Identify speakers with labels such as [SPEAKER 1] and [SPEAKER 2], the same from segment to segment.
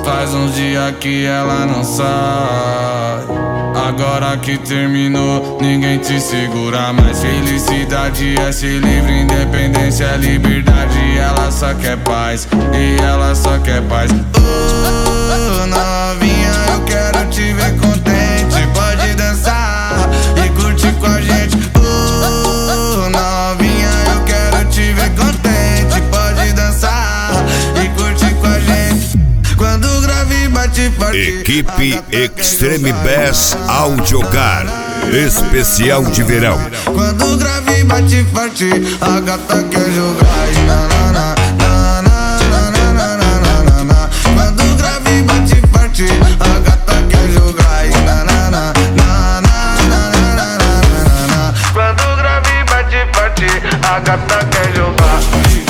[SPEAKER 1] Faz uns dias que ela não sai. Agora que terminou, ninguém te segura mais. Felicidade é ser livre, independência é liberdade. Ela só quer paz, e ela só quer paz. Novinha, eu quero te ver contente. Pode dançar e curtir com a gente. Novinha, eu quero te ver contente. Pode dançar e curtir com a gente. Quando o grave bate forte.
[SPEAKER 2] Equipe Extreme Bass Audiocar, especial de verão.
[SPEAKER 1] Quando o grave bate forte, a gata quer jogar. Na, na, na, na, na, na, na, na, na, na. Quando o grave bate forte, a gata quer jogar. Na, na, na, na, na, na, na, na, na, na. Quando o grave bate forte, a gata quer jogar.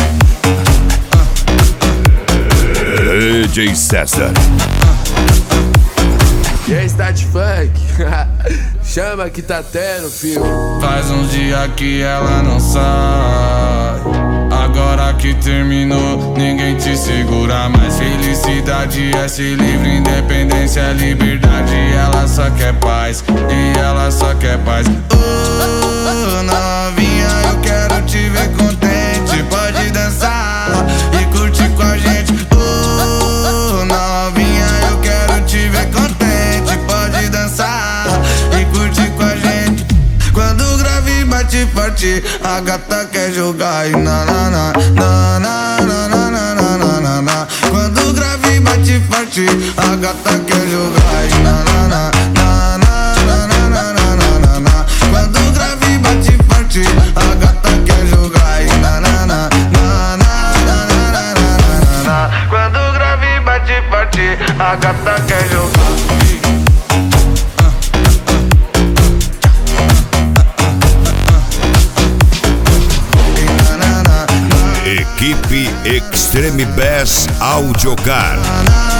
[SPEAKER 2] DJ César.
[SPEAKER 3] E aí, Start Funk? Chama que tá tendo, filho.
[SPEAKER 1] Faz uns dias que ela não sai. Agora que terminou, ninguém te segura mais. Felicidade é ser livre, independência é liberdade. Ela só quer paz, e ela só quer paz. Novinha, eu quero te ver contente. Pode dançar e curtir com a gente. Novinha, eu quero te ver contente. Pode dançar e curtir com a gente. Quando o grave bate forte, a gata quer jogar. Na, na, na, na, na, na, na, na, na, na, na. Quando o grave bate forte, a gata quer jogar. Na, na, na, na, na, na, na, na, na, na. Quando o grave bate forte, a gata quer jogar. Na, na, na, na, na, na, na, na, na. Quando o grave bate forte, a gata quer jogar.
[SPEAKER 2] Equipe Extreme Bass Audiocar.